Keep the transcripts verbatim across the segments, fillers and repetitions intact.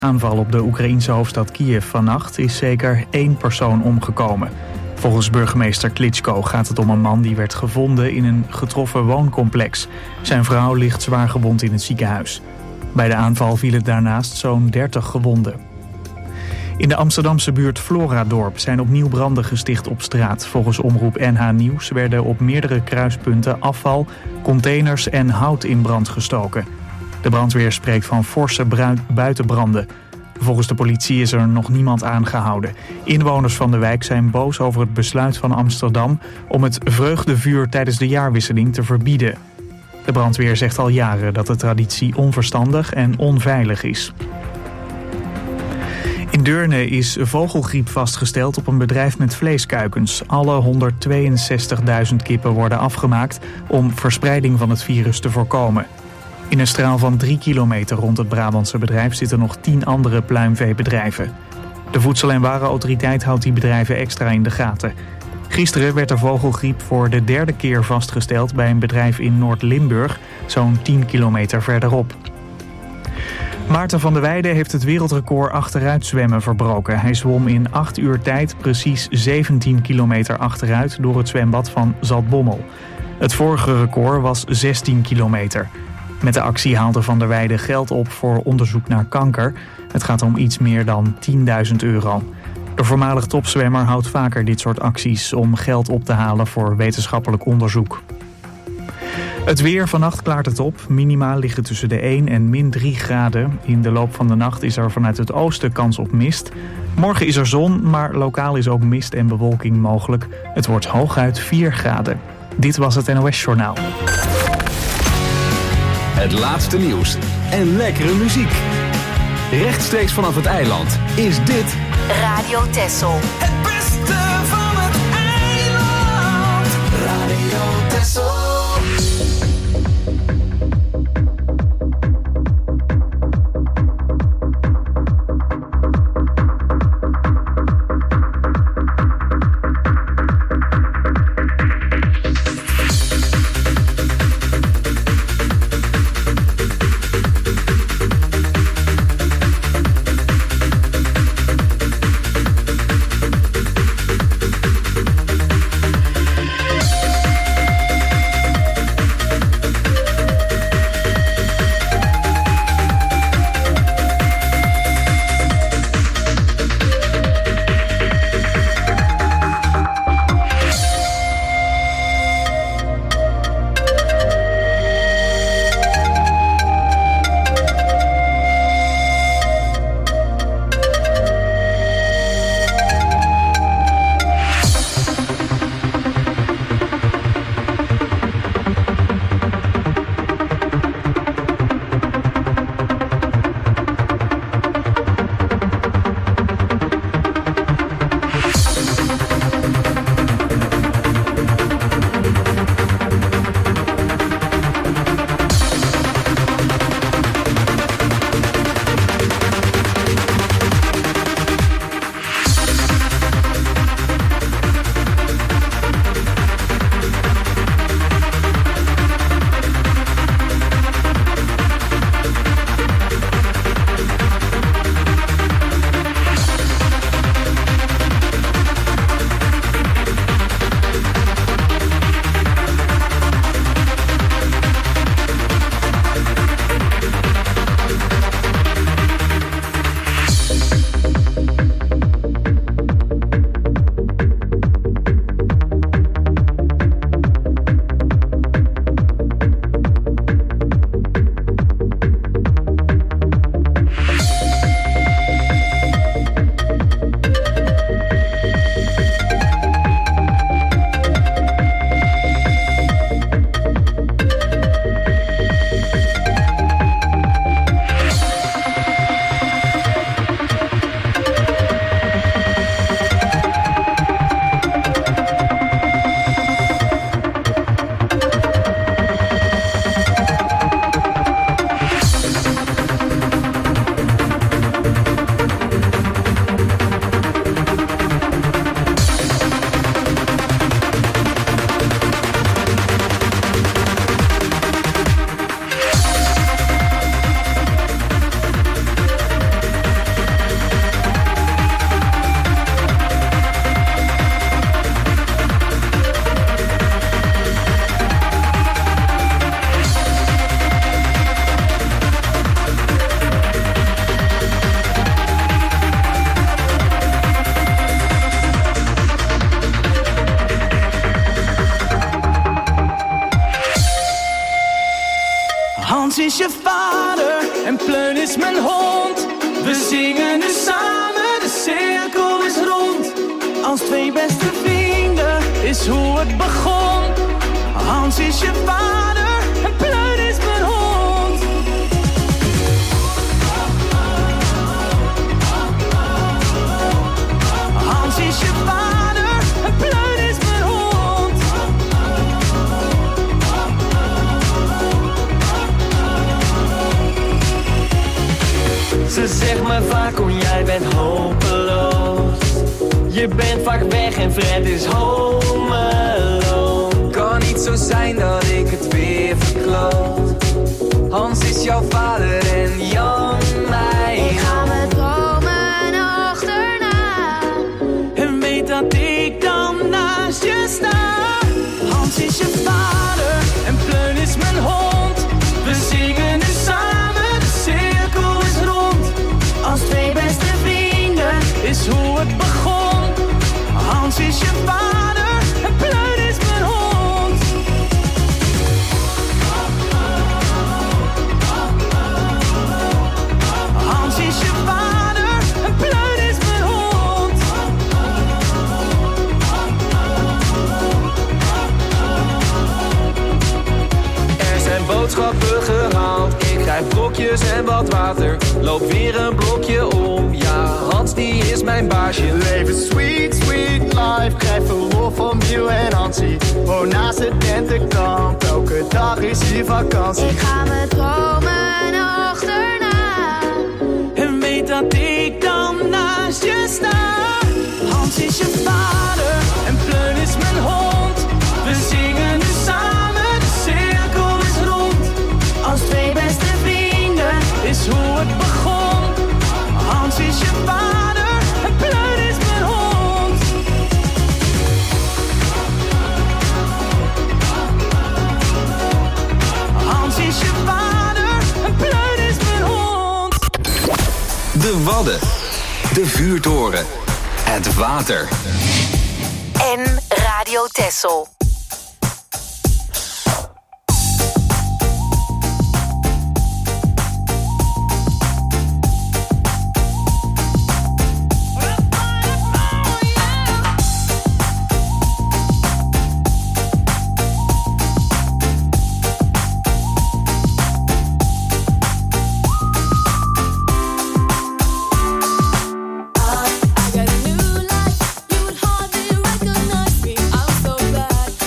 Aanval op de Oekraïense hoofdstad Kiev vannacht is zeker één persoon omgekomen. Volgens burgemeester Klitschko gaat het om een man die werd gevonden in een getroffen wooncomplex. Zijn vrouw ligt zwaar gewond in het ziekenhuis. Bij de aanval vielen daarnaast zo'n dertig gewonden. In de Amsterdamse buurt Floradorp zijn opnieuw branden gesticht op straat. Volgens omroep N H Nieuws werden op meerdere kruispunten afval, containers en hout in brand gestoken. De brandweer spreekt van forse buitenbranden. Volgens de politie is er nog niemand aangehouden. Inwoners van de wijk zijn boos over het besluit van Amsterdam om het vreugdevuur tijdens de jaarwisseling te verbieden. De brandweer zegt al jaren dat de traditie onverstandig en onveilig is. In Deurne is vogelgriep vastgesteld op een bedrijf met vleeskuikens. Alle honderdtweeënzestigduizend kippen worden afgemaakt om verspreiding van het virus te voorkomen. In een straal van drie kilometer rond het Brabantse bedrijf zitten nog tien andere pluimveebedrijven. De Voedsel- en Warenautoriteit houdt die bedrijven extra in de gaten. Gisteren werd de vogelgriep voor de derde keer vastgesteld bij een bedrijf in Noord-Limburg, zo'n tien kilometer verderop. Maarten van der Weijden heeft het wereldrecord achteruitzwemmen verbroken. Hij zwom in acht uur tijd precies zeventien kilometer achteruit door het zwembad van Zaltbommel. Het vorige record was zestien kilometer. Met de actie haalde Van der Weijden geld op voor onderzoek naar kanker. Het gaat om iets meer dan tienduizend euro. De voormalig topzwemmer houdt vaker dit soort acties om geld op te halen voor wetenschappelijk onderzoek. Het weer, vannacht klaart het op. Minima liggen tussen de één en min drie graden. In de loop van de nacht is er vanuit het oosten kans op mist. Morgen is er zon, maar lokaal is ook mist en bewolking mogelijk. Het wordt hooguit vier graden. Dit was het N O S-journaal. Het laatste nieuws en lekkere muziek. Rechtstreeks vanaf het eiland is dit Radio Texel. Het beste van het eiland. Radio Texel. is je vader en Pleun is mijn hond. We zingen nu samen, de cirkel is rond. Als twee beste vrienden is hoe het begon. Hans is je vader en Pleun is mijn hond. Hans is je vader en Pleun is mijn hond. Ze zegt me vaak, oh jij bent hopeloos. Je bent vaak weg en Fred is home alone. Kan niet zo zijn dat ik het weer verkloot. Hans is jouw vader en Jan mij. Ik ga met dromen achterna. En weet dat ik dan naast je sta. Hans is je vader en Pleun is mijn hond. We zingen nu samen, de cirkel is rond. Als twee beste vrienden is hoe het begon. Hans is je vader en Pleun is mijn hond. Hans is je vader en Pleun is mijn hond. Er zijn boodschappen gehaald. Ik krijg blokjes en wat water. Loop weer een blokje om. Ja, Hans die is mijn baasje. Leven sweet, sweet life. Krijg verlof van Miel en Hansie. Woon naast de tentenkamp. Elke dag is hier vakantie. Ik ga met dromen achterna. En weet dat ik dan naast je sta. Hans is je vader en Pleun is mijn hond. We zingen nu samen, de cirkel is rond. Als twee beste vrienden is hoe het begon. Hans is je vader en Pleun is mijn hond. Hans is je vader en Pleun is mijn hond. De Wadden. De Vuurtoren. Het water. En Radio Texel. I got a new life, you would hardly recognize me. I'm so glad.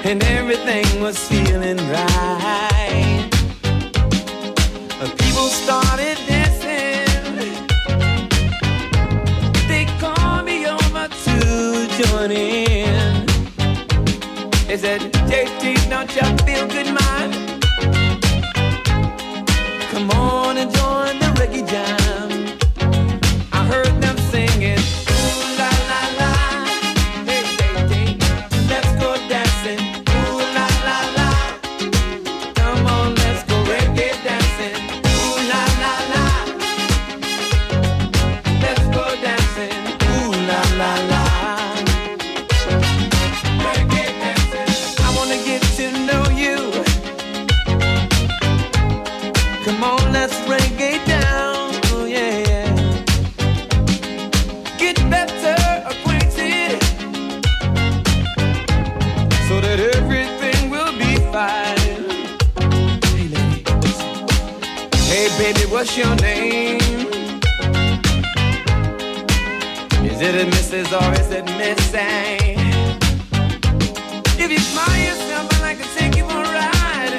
and everything was feeling right. People started dancing. They called me over to join in. They said, J T, don't you feel good, man? Come on and join the reggae jam. I heard them singing, ooh la la la, hey J T, let's go dancing, ooh la la la. Come on, let's go reggae dancing, ooh la la la. Let's go dancing, ooh la la la. Reggae dancing, I wanna get to know you. Come on, let's reggae down, oh yeah, yeah. Get better acquainted, so that everything will be fine. Hey lady, listen. Hey baby, what's your name? Is it a Missus or is it Missy? If you smile yourself, I'd like to take you for a ride.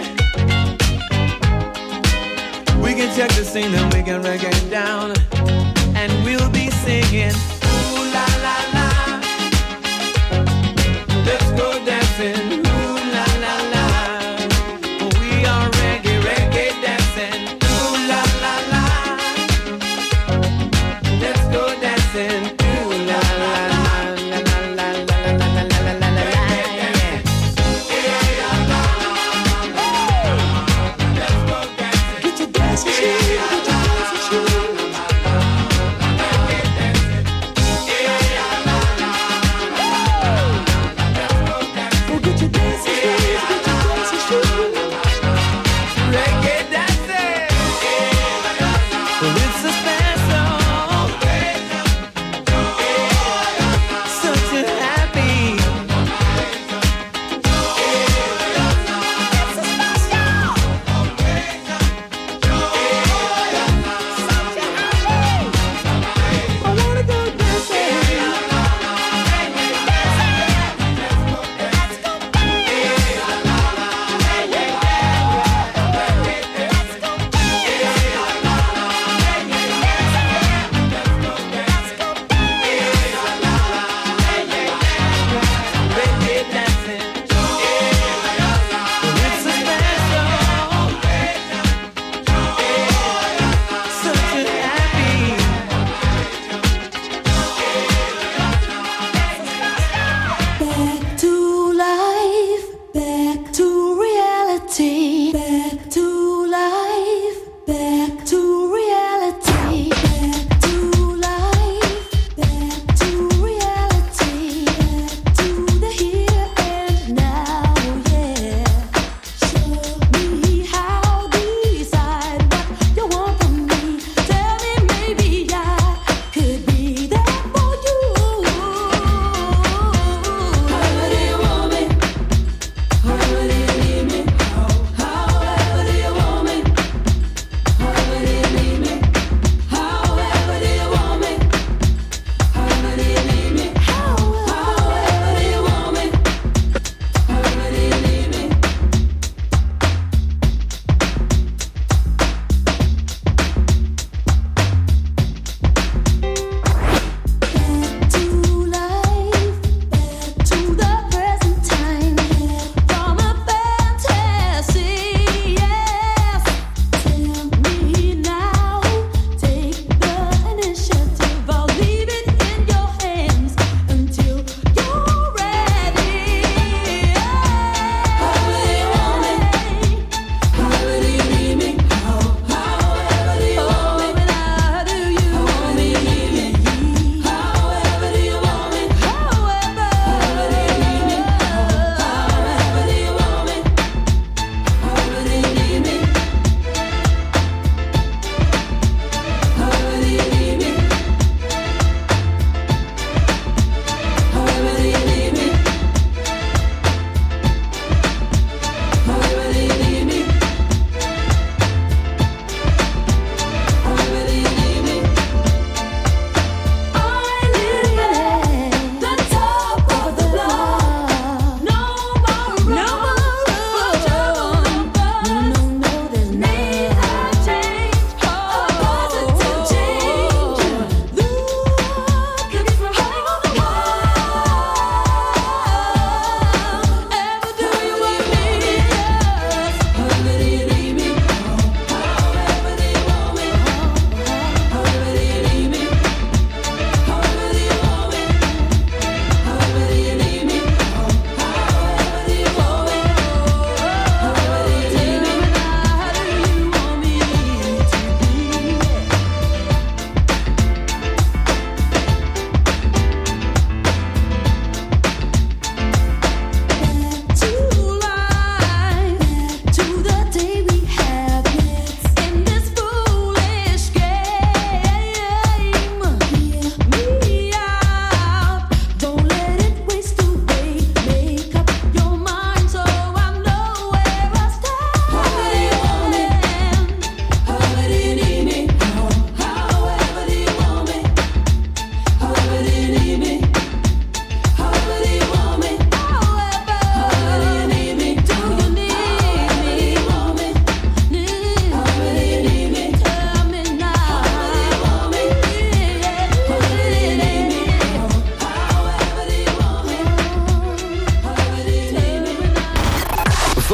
We can check the scene and we can reggae down, and we'll be singing, ooh la la la. Let's go dancing, ooh la la la. We are reggae, reggae dancing, ooh la la la. Let's go dancing, ooh la la la la la la la la la la la la. Let's go dancing. Get your dancing shoes.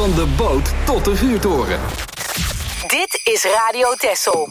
Van de boot tot de vuurtoren. Dit is Radio Texel.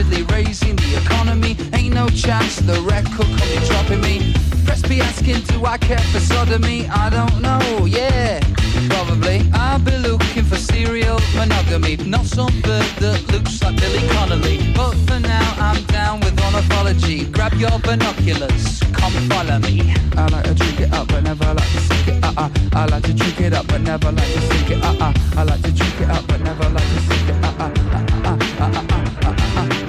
rapidly raising the economy. Ain't no chance the record company dropping me. Press be asking, do I care for sodomy? I don't know, yeah, probably. I'll be looking for serial monogamy, not some bird that looks like Billy Connolly. But for now, I'm down with ornithology. Grab your binoculars, come follow me. I like to drink it up, but never like to sink it, uh-uh. I like to drink it up, but never like to sink it, uh-uh. I like to drink it up, but never like to sink it, uh-uh, uh-uh, uh-uh, uh-uh, uh-uh, uh-uh.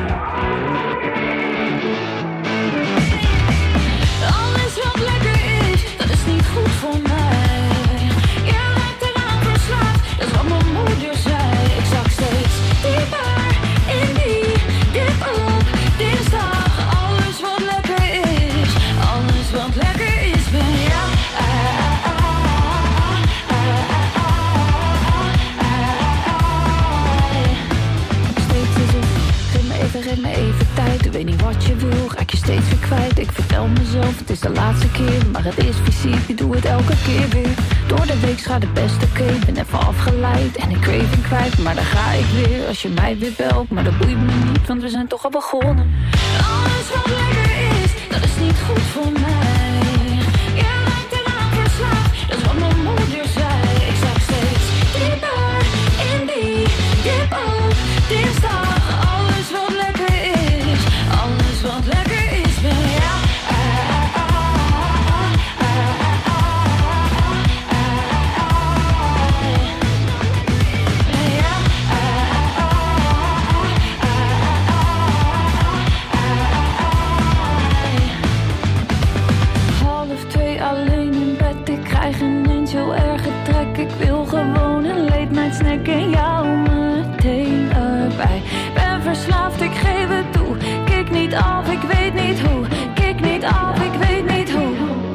Alles wat lekker is, dat is niet goed voor mij. Je lijkt eraan verslaafd, dat is wat mijn moeder zei. Ik zak steeds dieper in die dip op dinsdag. Alles wat lekker is, alles wat lekker is ben jou. Steeds is het, geef me even, geef me even tijd. Ik weet niet wat je wil, raak je steeds weer kwijt. Ik vertel mezelf, het is de laatste keer, maar het is fysiek, ik doe het elke keer weer. Door de week gaat het best oké, okay. Ben even afgeleid en ik craving kwijt. Maar dan ga ik weer, als je mij weer belt. Maar dat boeit me niet, want we zijn toch al begonnen. Alles wat lekker is, dat is niet goed voor mij. Je lijkt eraan verslaafd, dat is wat mijn moeder zei. Ik zag steeds dieper in die dip op dinsdag. Alles wat lekker is, alles wat lekker is ben jou. Alleen in bed, ik krijg ineens heel erg trek. Ik wil gewoon een late night snack en jou meteen erbij. Ben verslaafd, ik geef het toe. Kik niet af, ik weet niet hoe. Kik niet af, ik weet niet hoe.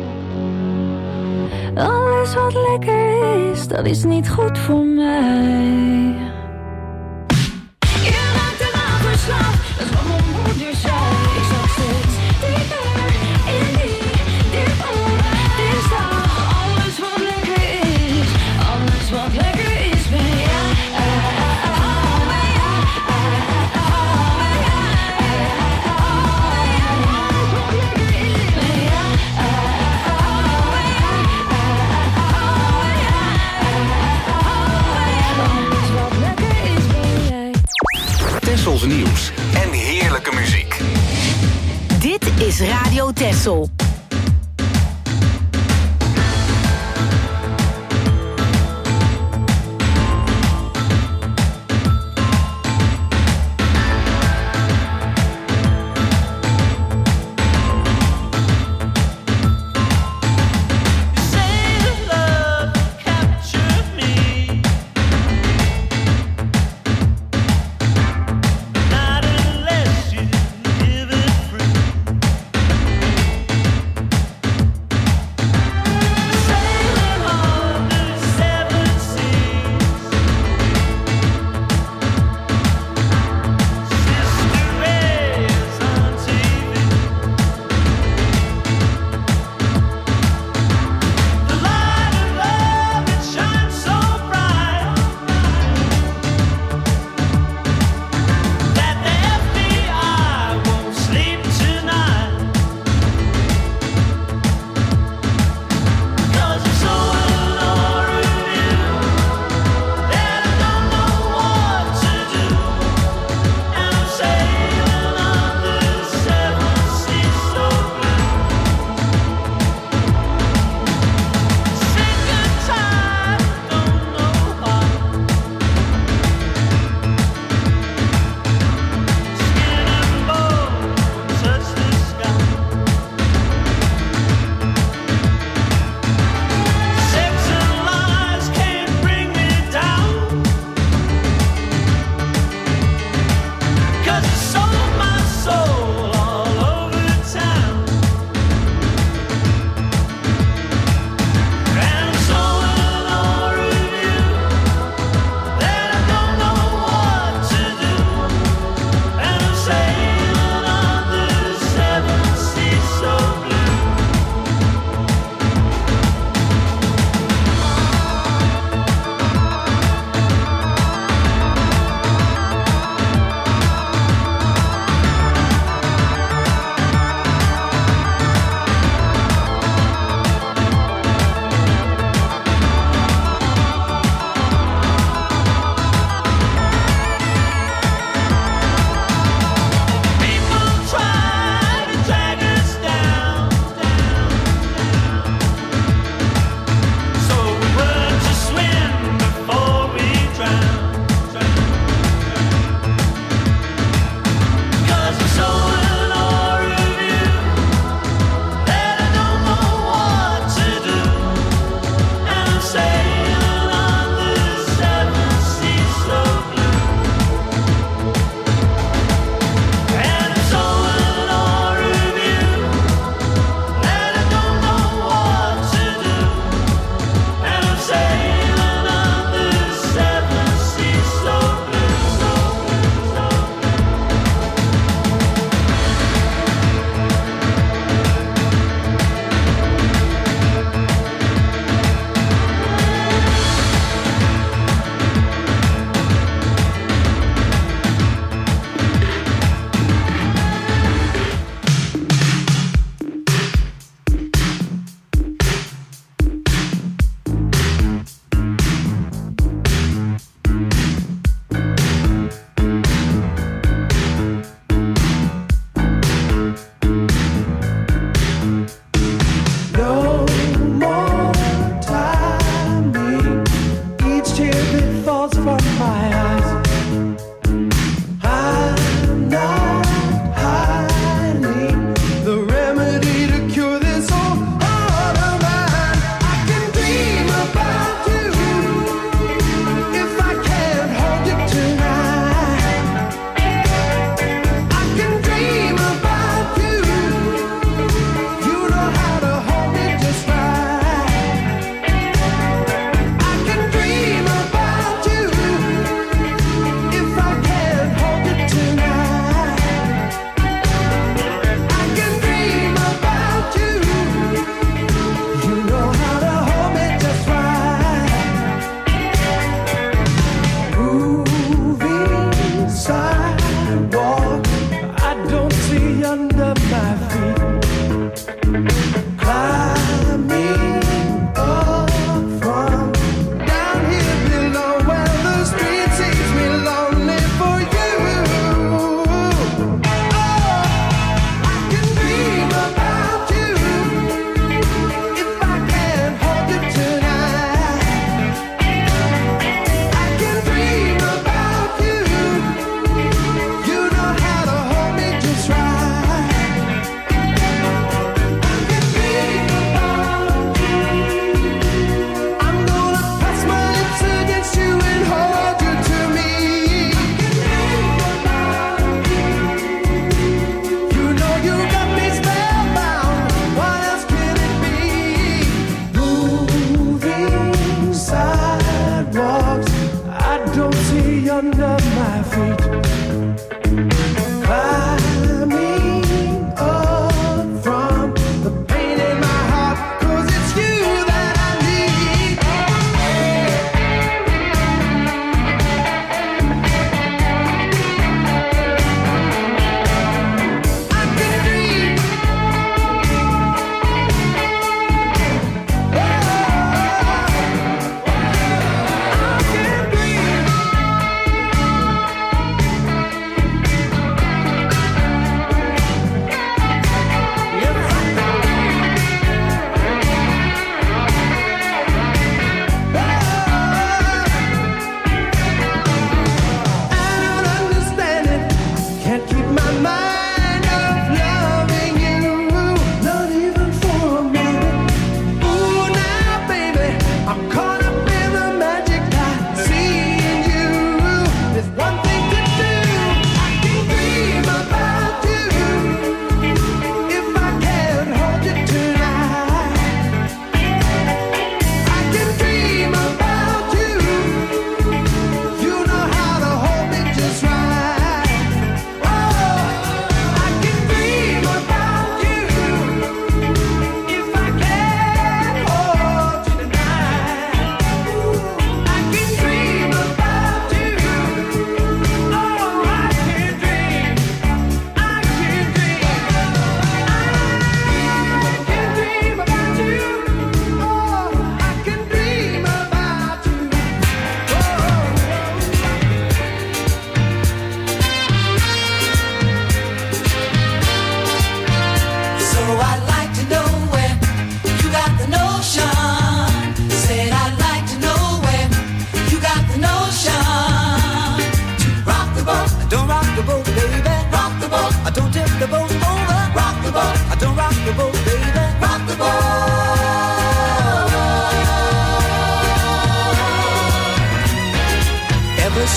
Alles wat lekker is, dat is niet goed voor mij. Je raakt eraan verslaafd, dat is wat mijn moeder zei. Ik zag steeds dieper in die dip op. Alles wat lekker is, alles wat lekker is ben jij. Tessels nieuws en heerlijke muziek. Dit is Radio Tessel. Not unless you give it free.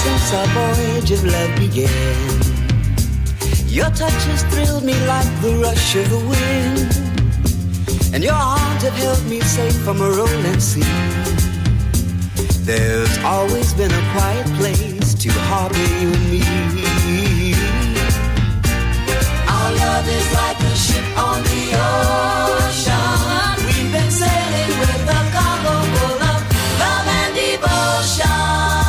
since our voyage of love began. Your touch has thrilled me like the rush of the wind, and your arms have held me safe from a rolling sea. There's always been a quiet place to harbor you and me. Our love is like a ship on the ocean. We've been sailing with a cargo full of love and devotion.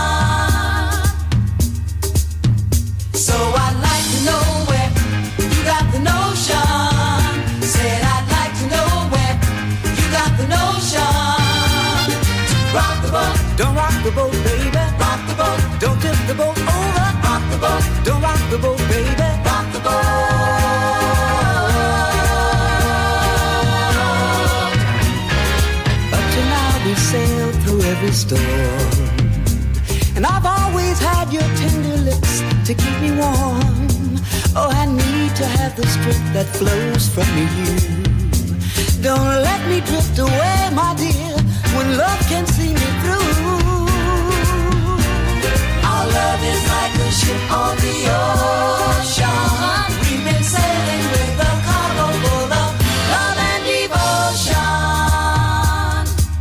So I'd like to know where you got the notion. Said I'd like to know where you got the notion. Rock the boat, don't rock the boat, baby. Rock the boat, don't tip the boat over. Rock the boat, don't rock the boat, baby. Rock the boat. Up to now we sailed through every storm, and I've always had your tender lips to keep me warm. Oh, I need to have the strength that flows from you. Don't let me drift away, my dear, when love can see me through. Our love is like a ship on the ocean. We've been sailing with a cargo full of love and devotion.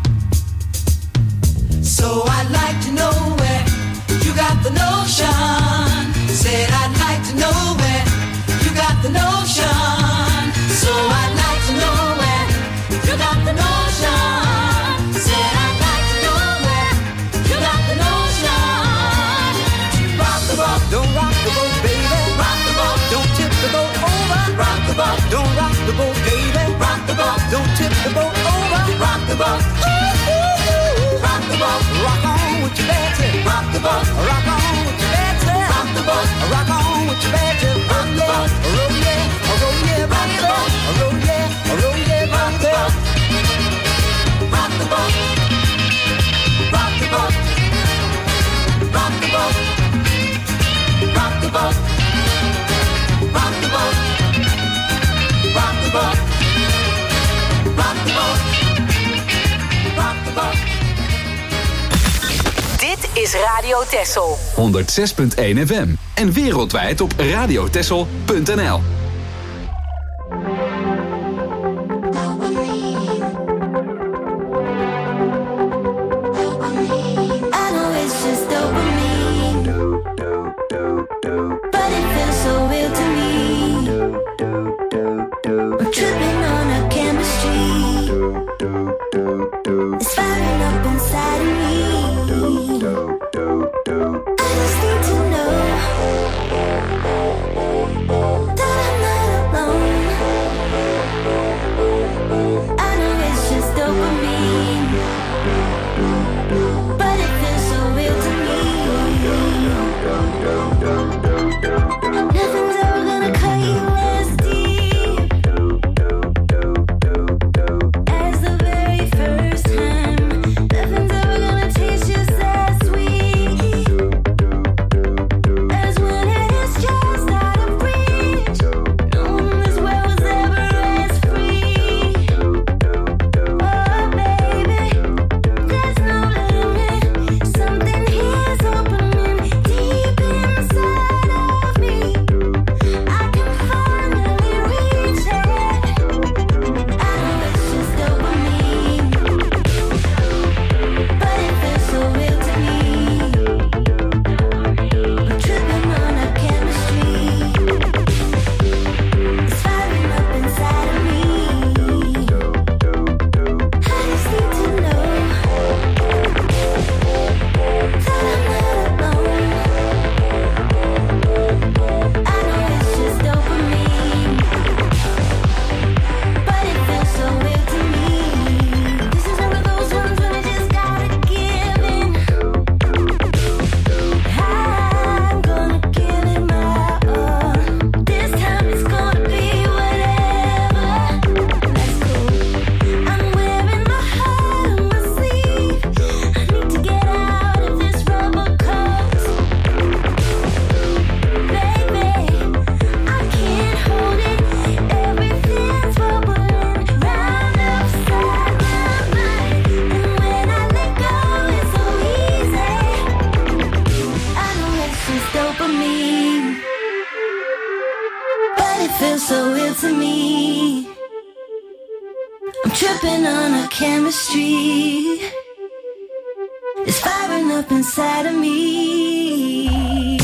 So I'd like to know where you got the notion. Said I'd like to know where you got the notion. So I'd like to know where you got the notion. Said I'd like to know where you got the notion. Rock the boat, don't rock the boat, baby. Rock the boat, don't tip the boat over. Rock the boat, don't rock the boat, baby. Rock the boat, don't tip the boat over. Rock the boat, ooh, ooh, ooh. Rock the boat, rock on with your Betsy. Rock the boat, rock on with your Betsy. Rock the boat, rock on with your Betsy. Rock the boat, roll yeah, roll yeah, rock the boat, roll yeah, roll yeah, rock the boat. Rock the boat, rock the boat, rock the boat, rock the boat, rock the boat, rock the boat, rock the boat, rock the boat. Dit is Radio Texel. honderd zes punt één F M en wereldwijd op radiotexel punt n l. That it feels so real to me. I'm tripping on a chemistry. It's firing up inside of me.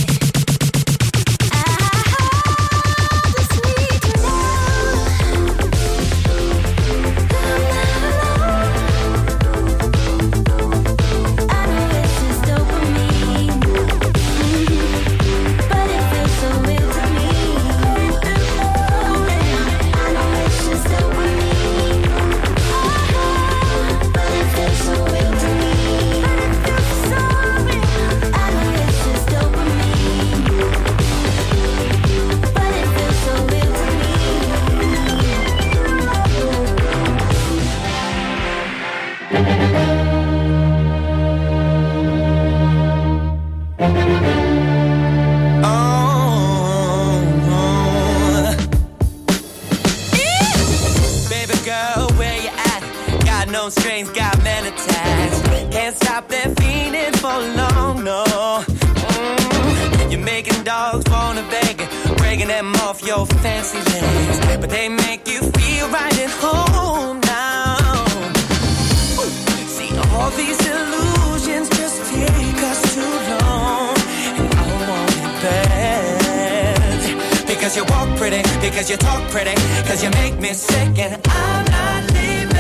Strings got many tags. Can't stop that feeling for long, no. Mm, you're making dogs wanna beg, breaking them off your fancy legs, but they make you feel right at home now. Ooh. See, all these illusions just take us too long, and I want it bad. Because you walk pretty, because you talk pretty, because you make me sick, and I'm not leaving.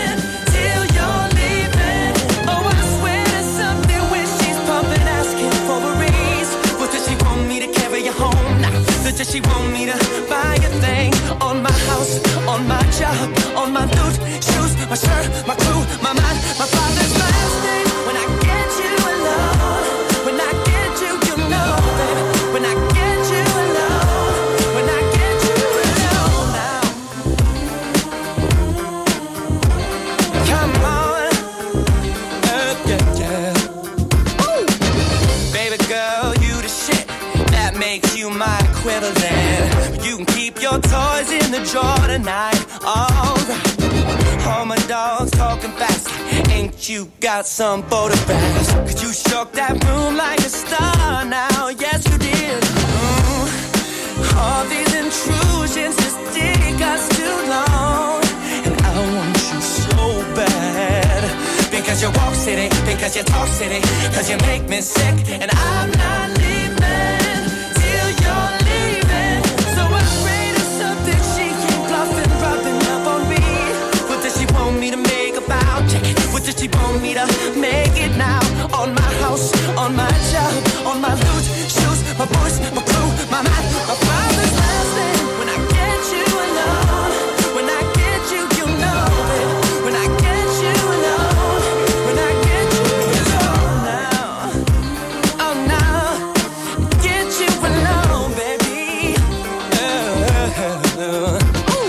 Does she want me to buy a thing? On my house, on my job, on my loot, shoes, my shirt, my crew, my mind, my father's last name. When I get you alone, when I get you, you know, baby. When I get you alone, when I get you alone now. Come on, uh, yeah, yeah. Ooh. Baby girl, you the shit that makes you my equivalent. You can keep your toys in the drawer tonight. Alright. All my dogs talking fast. Ain't you got some photographs? Cause you shook that room like a star now. Yes, you did. Mm. All these intrusions just take us too long. And I want you so bad. Because you walk city, because you talk city, because you make me sick. And I'm not leaving. What does she want me to make it now? On my house, on my job, on my loot, shoes, my voice, my crew, my mind, my father's last name. When I get you alone, when I get you, you know it. When I get you alone, when I get you alone now, oh now, get you alone, baby. Uh, uh, uh.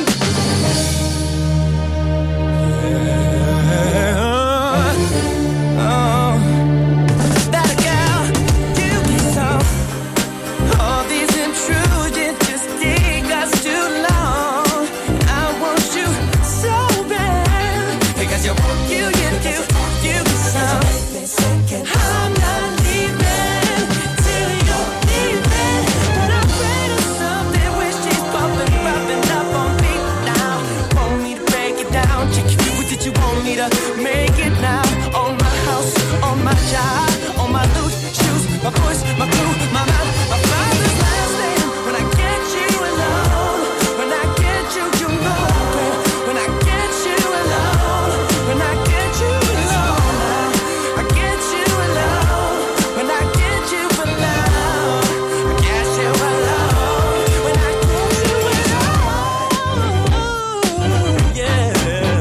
Make it now. On my house, on my job, on my loot, shoes, my voice, my crew, my mind, my father's last name. When I get you alone, when I get you, you know it. When I get you alone, when I get you alone, I get you alone. When I get you alone, I get you alone. When I get you alone, yeah.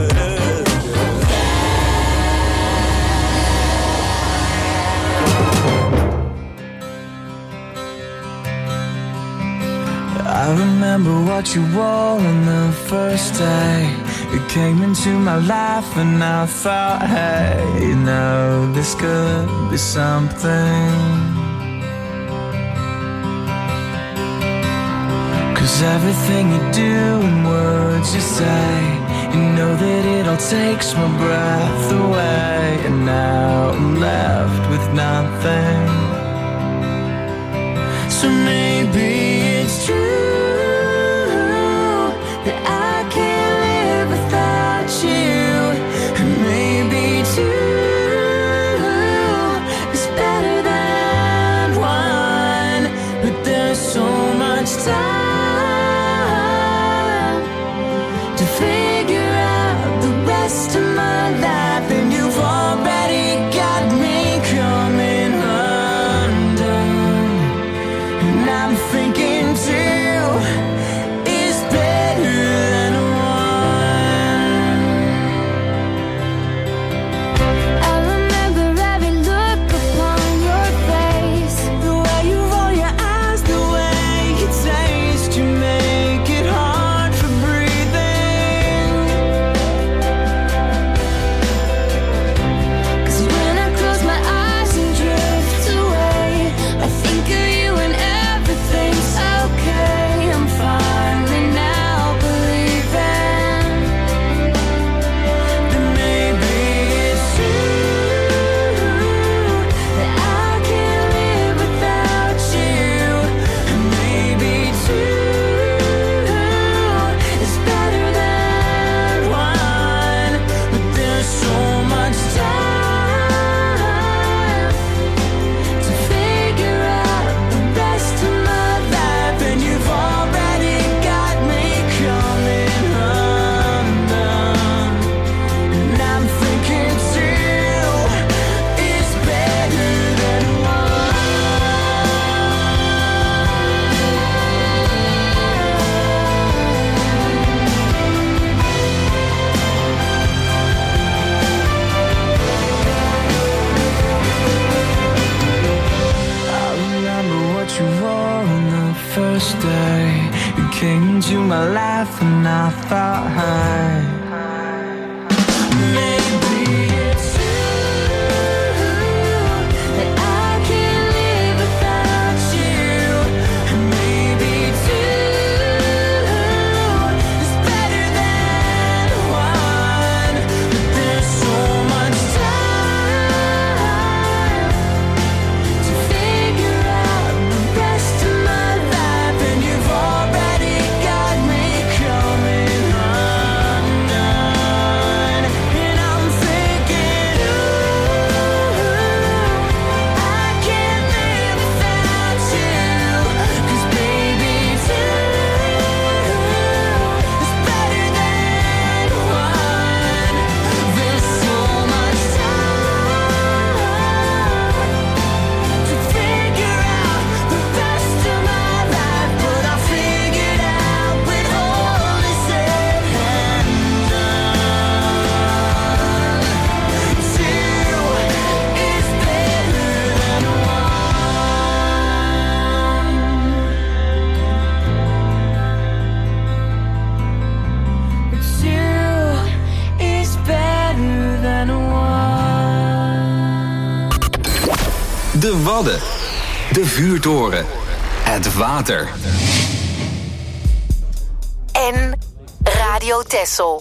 I remember what you wore on the first day. You came into my life and I thought, hey, you know, this could be something. Cause everything you do and words you say, you know that it all takes my breath away. And now I'm left with nothing. So maybe it's true You came into my life and I thought, hey, maybe it's De Wadden, de vuurtoren, het water. En Radio Texel.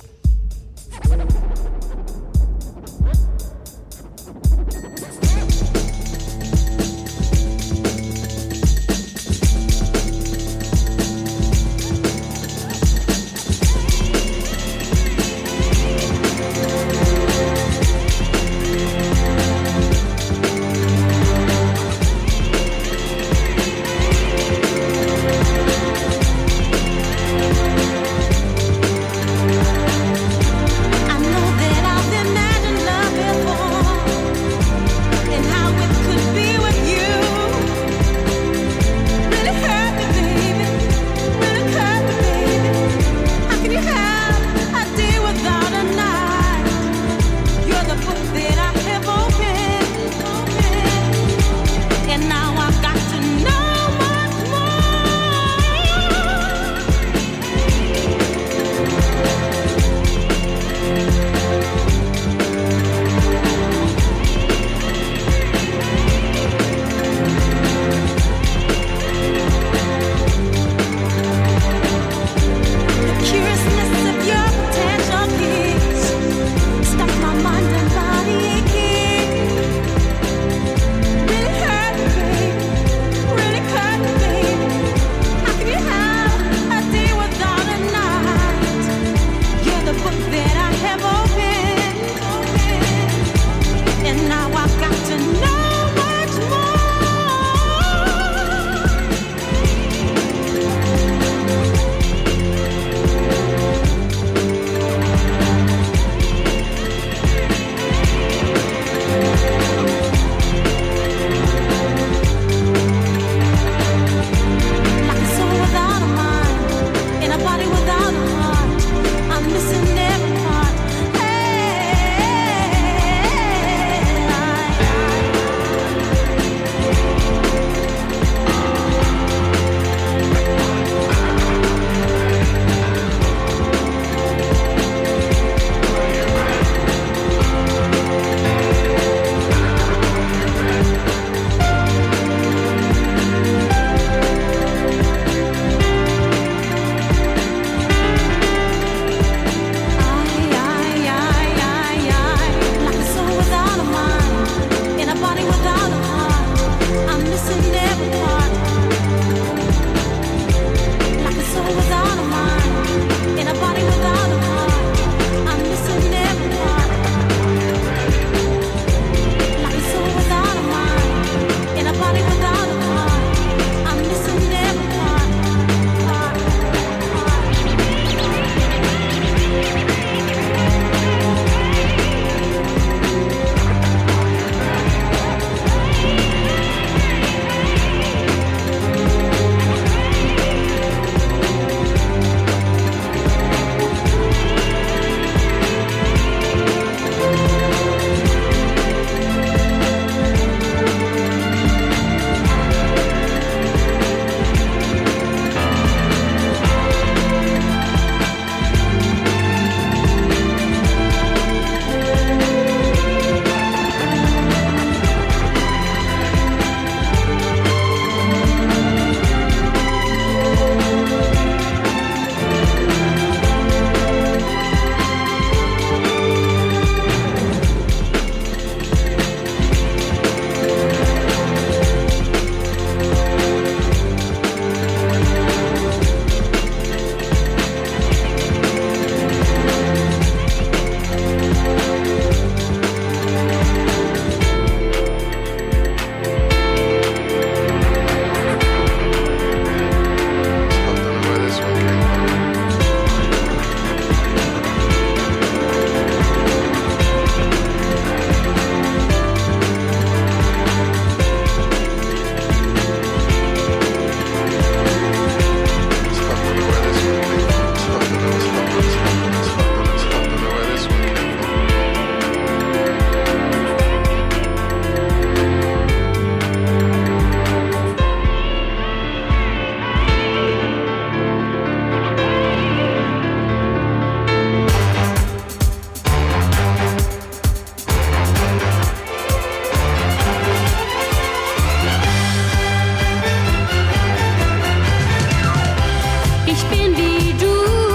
wie du.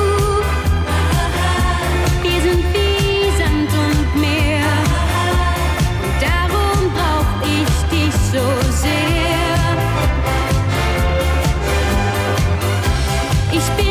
Wir sind wie Sand und Meer. Und darum brauch ich dich so sehr. Ich bin